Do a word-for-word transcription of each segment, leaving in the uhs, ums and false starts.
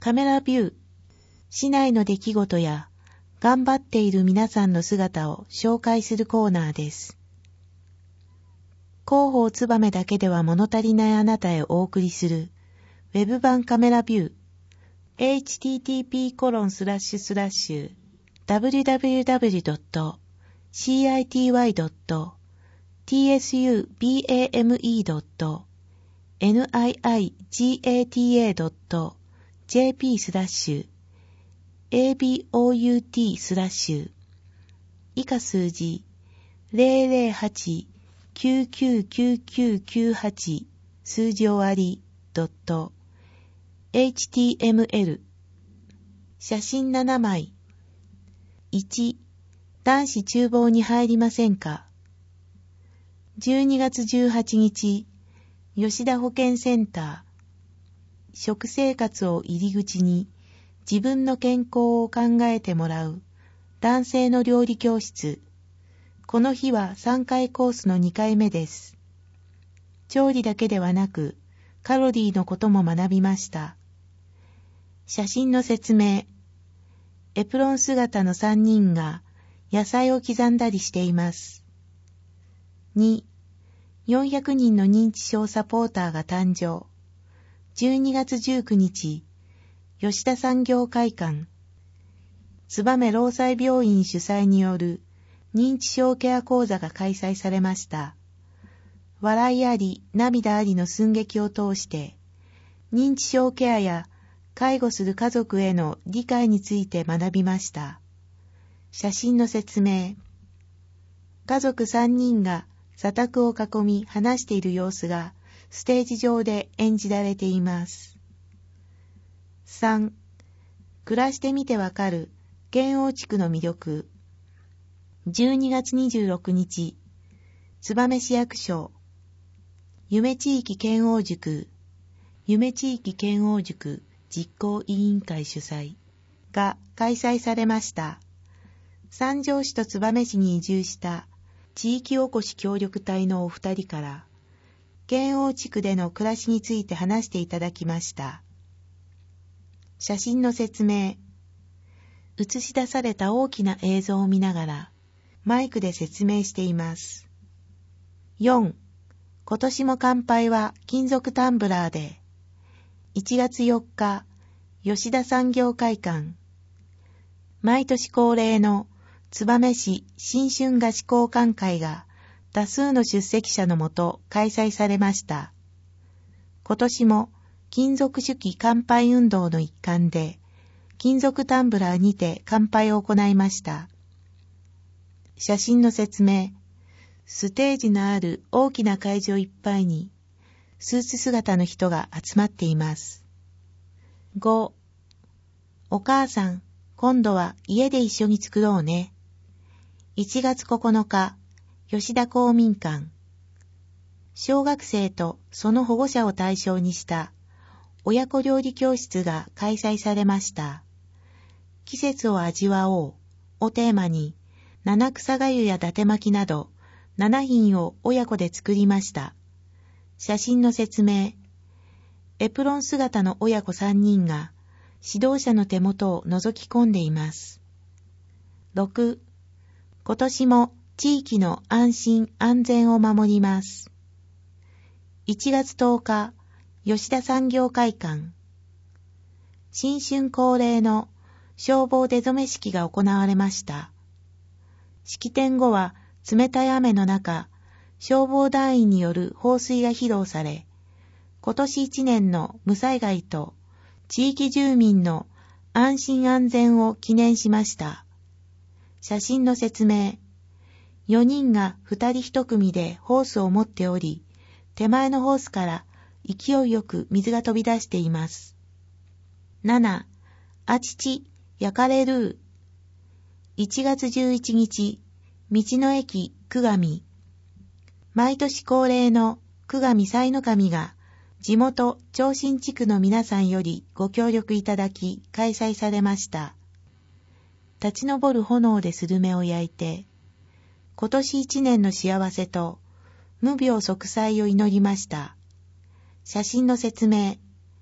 カメラビュー、市内の出来事や頑張っている皆さんの姿を紹介するコーナーです。広報つばめだけでは物足りないあなたへお送りするウェブ版カメラビュー エイチティーティーピーコロンスラッシュスラッシュダブリュダブリュダブリュドットシーアイティーワイドットティーエスユービーエーエムイードットニイガタドットジェーピースラッシュエービーオーユーティースラッシュ以下数字ゼロゼロはちきゅうきゅうきゅうきゅうきゅうはち数字終わりドット エイチティーエムエル 写真ななまい。いち、男子厨房に入りませんか。じゅうにがつじゅうはちにち、吉田保健センター。食生活を入り口に自分の健康を考えてもらう男性の料理教室。この日はさんかいコースのにかいめです。調理だけではなくカロリーのことも学びました。写真の説明。エプロン姿のさんにんが野菜を刻んだりしています。に、よんひゃくにんの認知症サポーターが誕生。じゅうにがつじゅうくにち、吉田産業会館、燕労災病院主催による認知症ケア講座が開催されました。笑いあり、涙ありの寸劇を通して、認知症ケアや介護する家族への理解について学びました。写真の説明。家族さんにんが座卓を囲み話している様子がステージ上で演じられています。さん、暮らしてみてわかる剣央地区の魅力。じゅうにがつにじゅうろくにち、燕市役所、夢地域剣央塾、夢地域剣央塾実行委員会主催が開催されました。三条市と燕市に移住した地域おこし協力隊のお二人から、剣央地区での暮らしについて話していただきました。写真の説明。映し出された大きな映像を見ながら、マイクで説明しています。よん、今年も乾杯は金属タンブラーで。いちがつよっか、吉田産業会館。毎年恒例の燕市新春菓子交換会が多数の出席者のもと開催されました。今年も金属手記乾杯運動の一環で、金属タンブラーにて乾杯を行いました。写真の説明。ステージのある大きな会場いっぱいに、スーツ姿の人が集まっています。ご、お母さん、今度は家で一緒に作ろうね。いちがつここのか、吉田公民館。小学生とその保護者を対象にした親子料理教室が開催されました。季節を味わおうをテーマに、七草がゆや伊達巻きなどななひんを親子で作りました。写真の説明。エプロン姿の親子さんにんが指導者の手元を覗き込んでいます。ろく、今年も地域の安心安全を守ります。いちがつとおか、吉田産業会館。新春恒例の消防出初め式が行われました。式典後は冷たい雨の中、消防団員による放水が披露され、今年一年の無災害と地域住民の安心安全を記念しました。写真の説明。よにんがふたりいち組でホースを持っており、手前のホースから勢いよく水が飛び出しています。なな、あちち、焼かれる。いちがつじゅういちにち、道の駅久上。毎年恒例の久上祭の神が地元長新地区の皆さんよりご協力いただき開催されました。立ち上る炎でスルメを焼いて、今年一年の幸せと無病息災を祈りました。写真の説明。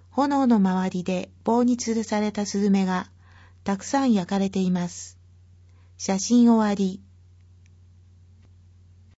炎の周りで棒に吊るされたスズメがたくさん焼かれています。写真終わり。